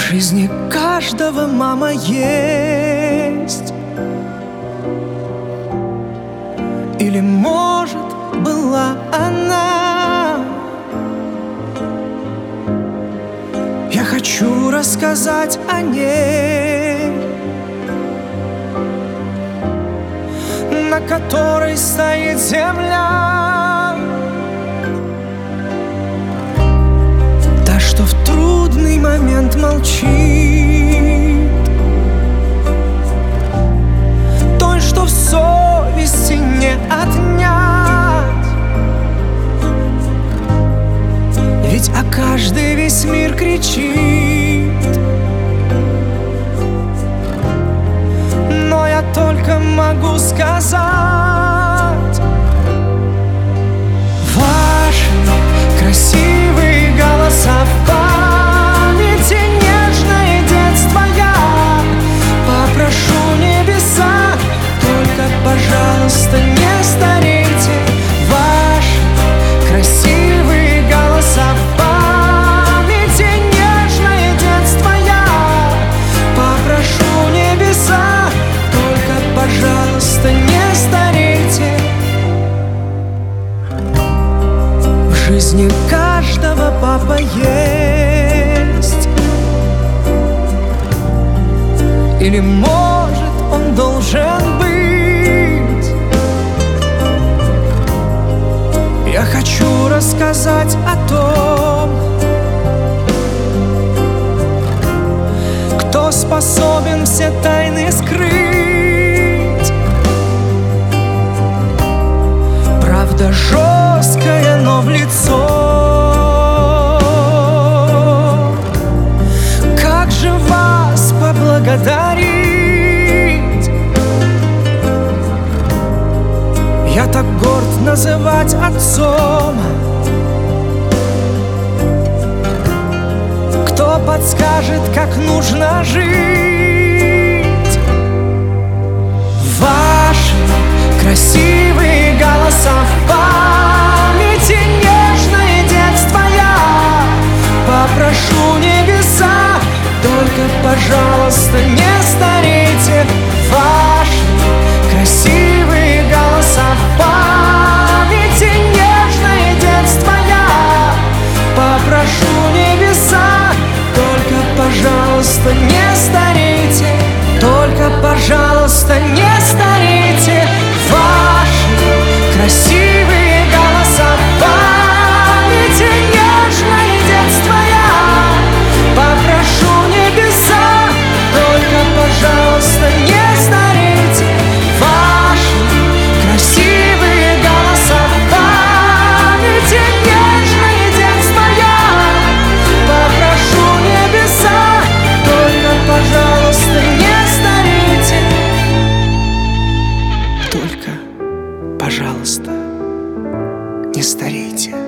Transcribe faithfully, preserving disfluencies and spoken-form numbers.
жизни каждого мама есть. Или, может, была она. Я хочу рассказать о ней, на которой стоит земля, та, что в трудный момент молчит, той, что в совести не отнять. Ведь о каждой весь мир кричит, но я только могу сказать: ваши красивые голоса в памяти, нежное детство я попрошу небеса, только, пожалуйста, не старейте. Ваши красивые голоса в памяти, нежное детство я попрошу небеса, только, пожалуйста, не старейте. В жизни каждого папа есть, или, может, он должен быть. Я хочу рассказать о том, кто способен все тайны скрыть. Правда жесткая, но в лицо. Как же вас поблагодарить? Я так горд называть отцом. Кто подскажет, как нужно жить? Ваши красивые голоса в памяти, нежное детство я попрошу небеса, только, пожалуйста, не старейте. Ваши красивые голоса в памяти, нежное детство я попрошу небеса, только, пожалуйста, не старейте, только, пожалуйста, не старейте. Ваши красивые голоса в памяти, нежное детство я попрошу небеса, только, пожалуйста, не старейте. Ваши красивые голоса в памяти, нежное детство я попрошу небеса, только, пожалуйста, не старейте. Только, пожалуйста, не старейте.